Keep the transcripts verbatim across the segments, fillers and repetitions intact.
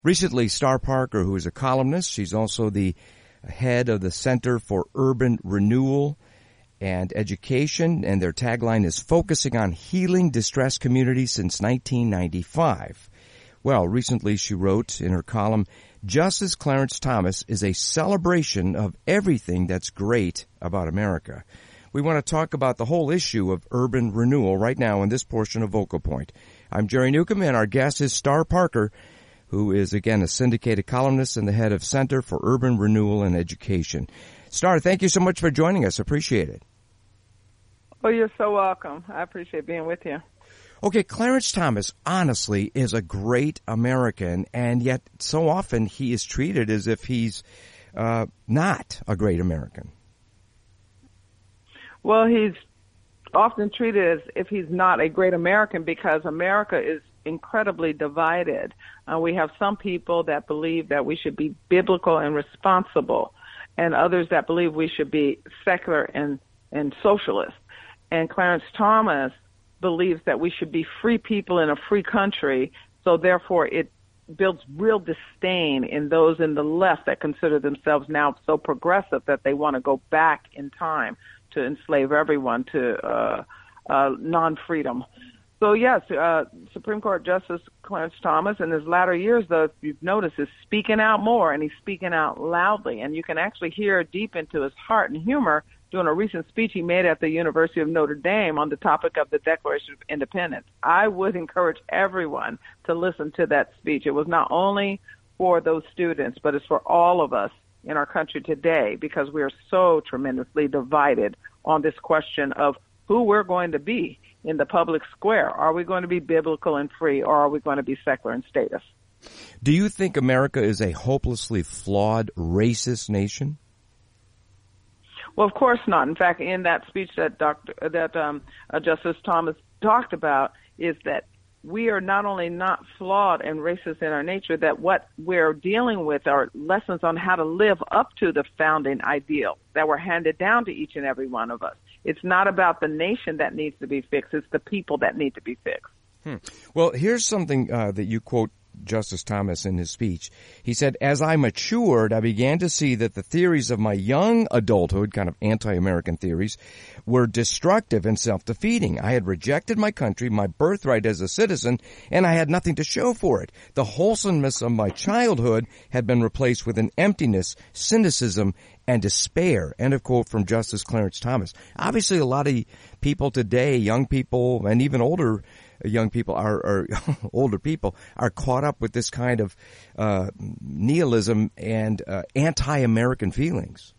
Recently, Star Parker, who is a columnist, she's also the head of the Center for Urban Renewal and Education, and their tagline is focusing on healing distressed communities since nineteen ninety-five. Well, recently she wrote in her column, Justice Clarence Thomas is a celebration of everything that's great about America. We want to talk about the whole issue of urban renewal right now in this portion of Vocal Point. I'm Jerry Newcomb, and our guest is Star Parker, who is, again, a syndicated columnist and the head of Center for Urban Renewal and Education. Star, thank you so much for joining us. Appreciate it. Oh, you're so welcome. I appreciate being with you. Okay, Clarence Thomas, honestly, is a great American, and yet so often he is treated as if he's uh, not a great American. Well, he's often treated as if he's not a great American because America is incredibly divided. Uh, we have some people that believe that we should be biblical and responsible, and others that believe we should be secular and, and socialist. And Clarence Thomas believes that we should be free people in a free country, so therefore it builds real disdain in those in the left that consider themselves now so progressive that they want to go back in time to enslave everyone to uh, uh, non-freedom. So, yes, uh, Supreme Court Justice Clarence Thomas in his latter years, though, if you've noticed, is speaking out more, and he's speaking out loudly. And you can actually hear deep into his heart and humor during a recent speech he made at the University of Notre Dame on the topic of the Declaration of Independence. I would encourage everyone to listen to that speech. It was not only for those students, but it's for all of us in our country today because we are so tremendously divided on this question of who we're going to be in the public square. Are we going to be biblical and free, or are we going to be secular in status? Do you think America is a hopelessly flawed, racist nation? Well, of course not. In fact, in that speech that Doctor that um, uh, Justice Thomas talked about is that we are not only not flawed and racist in our nature, that what we're dealing with are lessons on how to live up to the founding ideals that were handed down to each and every one of us. It's not about the nation that needs to be fixed. It's the people that need to be fixed. Hmm. Well, here's something uh, that you quote Justice Thomas in his speech. He said, as I matured, I began to see that the theories of my young adulthood, kind of anti-American theories, were destructive and self-defeating. I had rejected my country, my birthright as a citizen, and I had nothing to show for it. The wholesomeness of my childhood had been replaced with an emptiness, cynicism, and despair. End of quote from Justice Clarence Thomas. Obviously, a lot of people today, young people, and even older young people, are, or older people, are caught up with this kind of uh, nihilism and uh, anti-American feelings.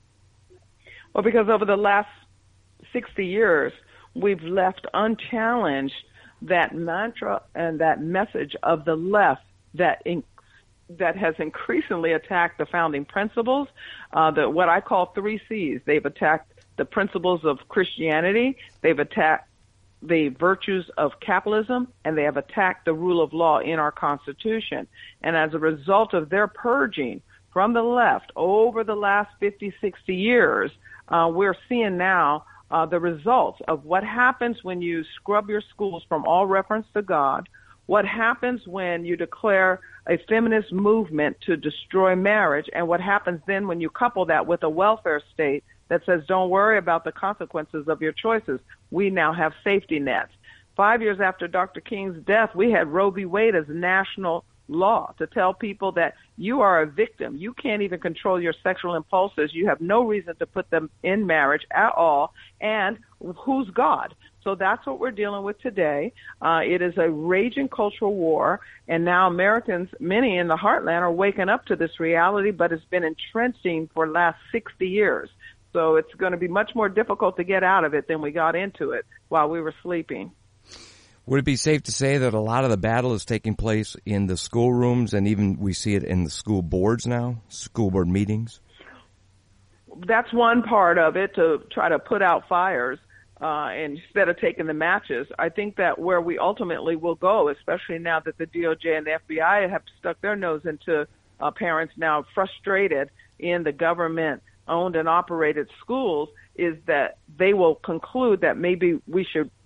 Well, because over the last sixty years, we've left unchallenged that mantra and that message of the left that in, that has increasingly attacked the founding principles, uh, the what I call three C's. They've attacked the principles of Christianity, they've attacked the virtues of capitalism, and they have attacked the rule of law in our Constitution. And as a result of their purging from the left over the last fifty, sixty years, uh, we're seeing now uh, the results of what happens when you scrub your schools from all reference to God, what happens when you declare a feminist movement to destroy marriage, and what happens then when you couple that with a welfare state that says don't worry about the consequences of your choices. We now have safety nets. Five years after Doctor King's death, we had Roe v. Wade as national law to tell people that you are a victim. You can't even control your sexual impulses. You have no reason to put them in marriage at all. And who's God? So that's what we're dealing with today. Uh, it is a raging cultural war, and now Americans, many in the heartland, are waking up to this reality, but it's been entrenching for the last sixty years. So it's going to be much more difficult to get out of it than we got into it while we were sleeping. Would it be safe to say that a lot of the battle is taking place in the schoolrooms, and even we see it in the school boards now, school board meetings? That's one part of it, to try to put out fires uh, instead of taking the matches. I think that where we ultimately will go, especially now that the D O J and the F B I have stuck their nose into uh, parents now frustrated in the government owned and operated schools, is that they will conclude that maybe we should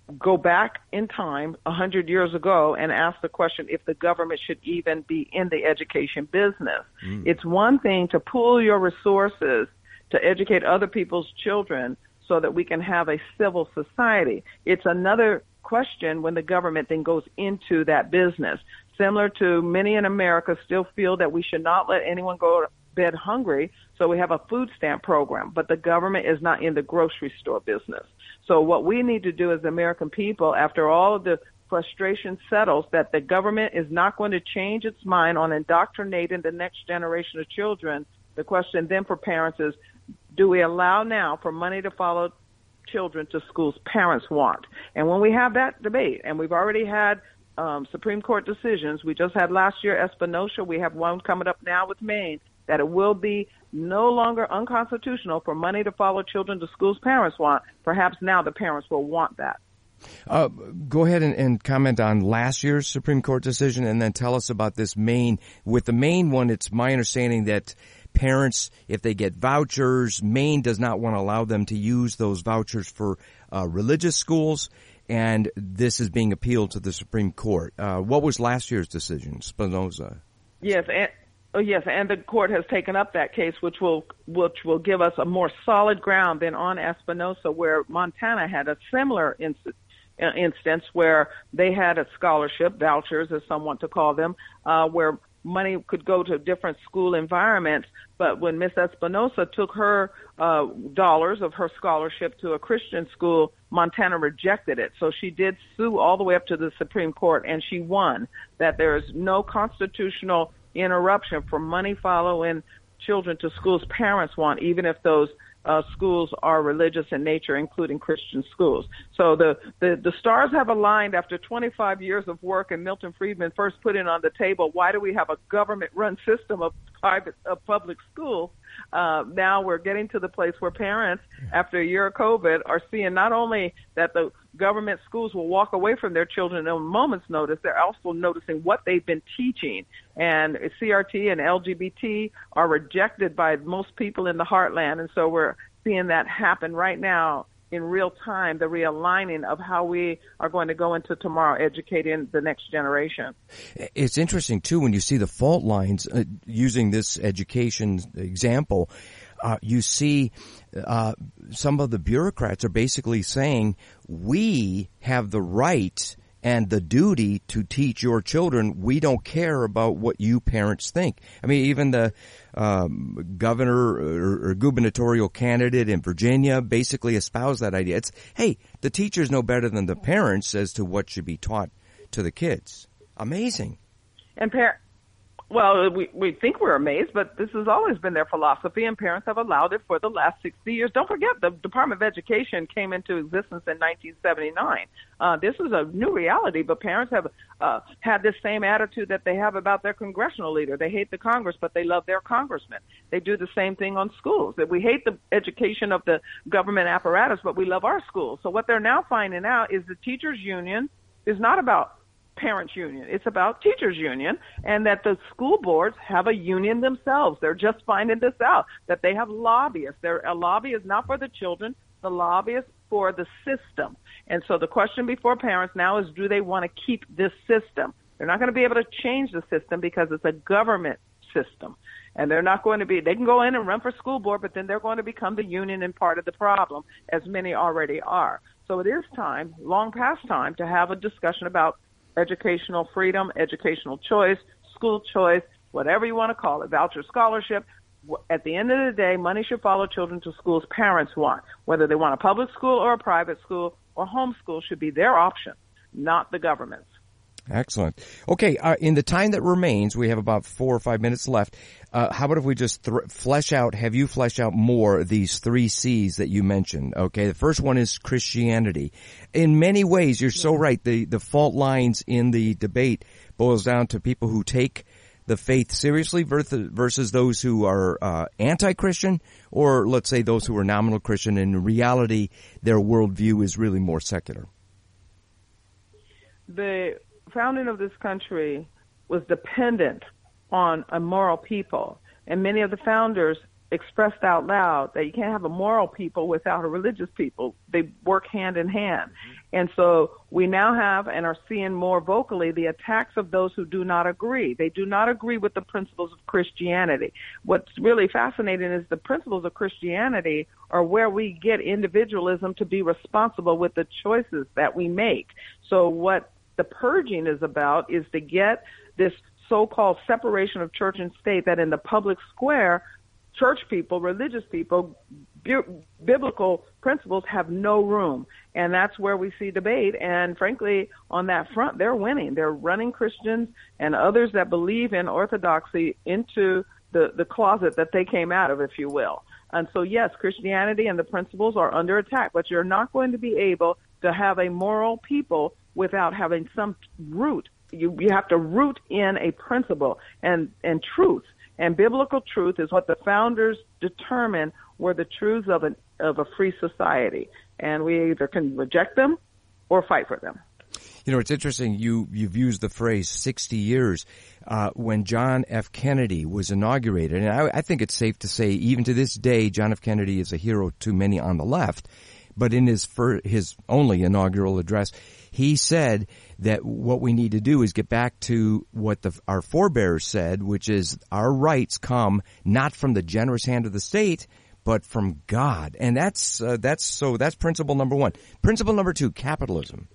go back in time a hundred years ago and ask the question if the government should even be in the education business. Mm. It's one thing to pool your resources to educate other people's children so that we can have a civil society. It's another question when the government then goes into that business. Similar to many in America still feel that we should not let anyone go to bed hungry, so we have a food stamp program, but the government is not in the grocery store business. So what we need to do as the American people, after all of the frustration settles that the government is not going to change its mind on indoctrinating the next generation of children, the question then for parents is, do we allow now for money to follow children to schools parents want? And when we have that debate, and we've already had um, Supreme Court decisions, we just had last year Espinoza, we have one coming up now with Maine, that it will be no longer unconstitutional for money to follow children to schools parents want. Perhaps now the parents will want that. Uh, go ahead and, and comment on last year's Supreme Court decision, and then tell us about this Maine. With the Maine one, it's my understanding that parents, if they get vouchers, Maine does not want to allow them to use those vouchers for uh, religious schools, and this is being appealed to the Supreme Court. Uh, what was last year's decision, Espinoza? Yes, and Oh, yes, and the court has taken up that case, which will which will give us a more solid ground than on Espinoza, where Montana had a similar inc- instance where they had a scholarship, vouchers, as some want to call them, uh, where money could go to different school environments. But when Miss Espinoza took her uh, dollars of her scholarship to a Christian school, Montana rejected it. So she did sue all the way up to the Supreme Court, and she won that there is no constitutional interruption for money following children to schools parents want, even if those uh, schools are religious in nature, including Christian schools. So the, the, the stars have aligned after twenty-five years of work, and Milton Friedman first put it on the table, why do we have a government-run system of private of public schools? Uh, now we're getting to the place where parents, after a year of COVID, are seeing not only that the government schools will walk away from their children on a moment's notice, they're also noticing what they've been teaching. And C R T and L G B T are rejected by most people in the heartland, and so we're seeing that happen right now in real time, the realigning of how we are going to go into tomorrow, educating the next generation. It's interesting, too, when you see the fault lines, uh, using this education example, uh, you see uh, some of the bureaucrats are basically saying, we have the right and the duty to teach your children. We don't care about what you parents think. I mean, even the um, governor or, or gubernatorial candidate in Virginia basically espoused that idea. It's, hey, the teachers know better than the parents as to what should be taught to the kids. Amazing. And par- Well, we, we think we're amazed, but this has always been their philosophy, and parents have allowed it for the last sixty years. Don't forget, the Department of Education came into existence in nineteen seventy-nine. Uh, this is a new reality, but parents have uh, had this same attitude that they have about their congressional leader. They hate the Congress, but they love their congressman. They do the same thing on schools. That we hate the education of the government apparatus, but we love our schools. So what they're now finding out is the teachers' union is not about parents union. It's about teachers union, and that the school boards have a union themselves. They're just finding this out, that they have lobbyists. They're, a lobby is not for the children. The lobby is for the system. And so the question before parents now is, do they want to keep this system? They're not going to be able to change the system because it's a government system. And they're not going to be, they can go in and run for school board, but then they're going to become the union and part of the problem, as many already are. So it is time, long past time, to have a discussion about educational freedom, educational choice, school choice, whatever you want to call it, voucher scholarship. At the end of the day, money should follow children to schools parents want. Whether they want a public school or a private school or homeschool should be their option, not the government's. Excellent. Okay, uh, in the time that remains, we have about four or five minutes left. Uh, how about if we just th- flesh out, have you flesh out more these three C's that you mentioned? Okay, the first one is Christianity. In many ways, you're so right. The, the fault lines in the debate boils down to people who take the faith seriously versus, versus those who are uh, anti-Christian, or let's say those who are nominal Christian. In reality, their worldview is really more secular. The founding of this country was dependent on a moral people, and many of the founders expressed out loud that you can't have a moral people without a religious people. They work hand in hand. Mm-hmm. And so we now have and are seeing more vocally the attacks of those who do not agree. They do not agree with the principles of Christianity. What's really fascinating is the principles of Christianity are where we get individualism to be responsible with the choices that we make. So what the purging is about is to get this so-called separation of church and state, that in the public square, church people, religious people, bi- biblical principles have no room. And that's where we see debate. And frankly, on that front, they're winning. They're running Christians and others that believe in orthodoxy into the, the closet that they came out of, if you will. And so, yes, Christianity and the principles are under attack, but you're not going to be able to have a moral people without having some root. You, you have to root in a principle and, and truth. And biblical truth is what the founders determined were the truths of an of a free society. And we either can reject them or fight for them. You know, it's interesting. You, you've used the phrase sixty years. Uh, when John F. Kennedy was inaugurated, and I, I think it's safe to say even to this day, John F. Kennedy is a hero to many on the left. But in his fir- his only inaugural address, he said that what we need to do is get back to what the, our forebears said, which is our rights come not from the generous hand of the state, but from God. And that's uh, that's so that's principle number one. Principle number two, capitalism.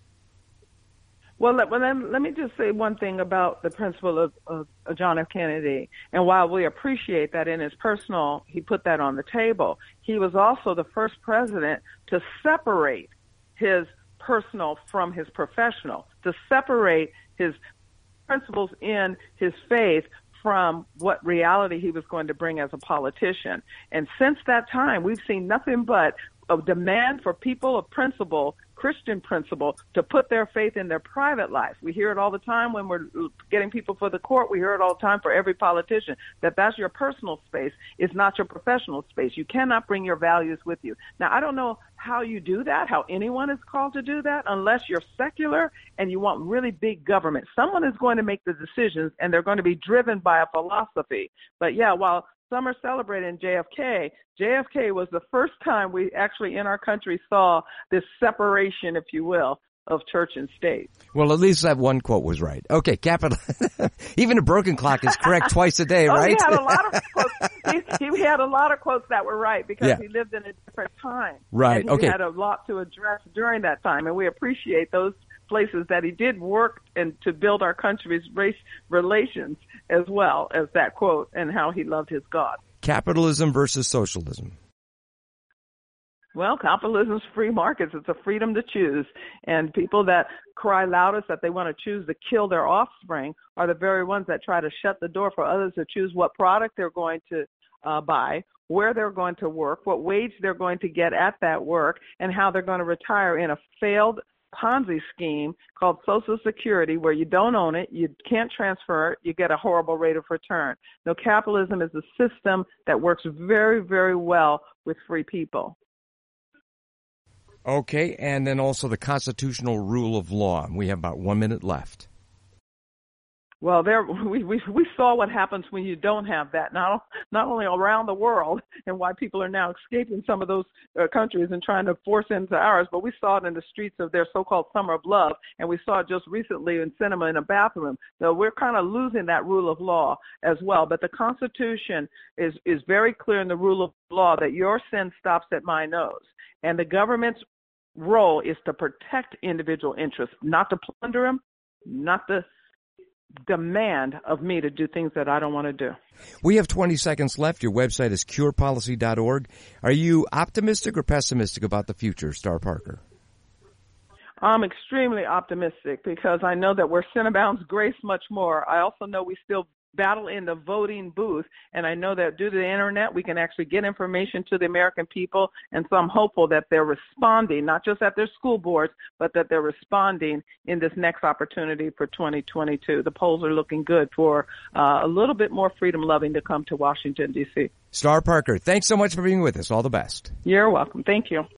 Well, let, well let, let me just say one thing about the principle of, of, of John F. Kennedy. And while we appreciate that in his personal, he put that on the table, he was also the first president to separate his personal from his professional, to separate his principles in his faith from what reality he was going to bring as a politician. And since that time, we've seen nothing but a demand for people of principle, Christian principle, to put their faith in their private life. We hear it all the time when we're getting people for the court. We hear it all the time for every politician, that that's your personal space. It's not your professional space. You cannot bring your values with you. Now, I don't know how you do that, how anyone is called to do that, unless you're secular and you want really big government. Someone is going to make the decisions, and they're going to be driven by a philosophy. But yeah, while some are celebrating J F K, J F K was the first time we actually in our country saw this separation, if you will, of church and state. Well, at least that one quote was right. Okay, capital. Even a broken clock is correct twice a day, oh, right? He had a lot of quotes. He, he had a lot of quotes that were right because yeah. he lived in a different time. Right. And he okay. had a lot to address during that time, and we appreciate those places that he did work and to build our country's race relations, as well as that quote and how he loved his God. Capitalism versus socialism. Well, capitalism's free markets. It's a freedom to choose. And people that cry loudest that they want to choose to kill their offspring are the very ones that try to shut the door for others to choose what product they're going to uh, buy, where they're going to work, what wage they're going to get at that work, and how they're going to retire in a failed Ponzi scheme called Social Security, where you don't own it, you can't transfer it, you get a horrible rate of return. No, capitalism is a system that works very, very well with free people. Okay, and then also the constitutional rule of law. We have about one minute left. Well, there we, we we saw what happens when you don't have that. Not not only around the world, and why people are now escaping some of those uh, countries and trying to force into ours, but we saw it in the streets of their so-called summer of love, and we saw it just recently in cinema in a bathroom. So we're kind of losing that rule of law as well. But the Constitution is is very clear in the rule of law that your sin stops at my nose, and the government's role is to protect individual interests, not to plunder them, not to demand of me to do things that I don't want to do. We have twenty seconds left. Your website is cure policy dot org. Are you optimistic or pessimistic about the future, Star Parker? I'm extremely optimistic because I know that where sin abounds, grace much more. I also know we still battle in the voting booth, and I know that due to the internet, we can actually get information to the American people, and so I'm hopeful that they're responding, not just at their school boards, but that they're responding in this next opportunity for twenty twenty-two. The polls are looking good for uh, a little bit more freedom-loving to come to Washington, D C. Star Parker, thanks so much for being with us. All the best. You're welcome. Thank you.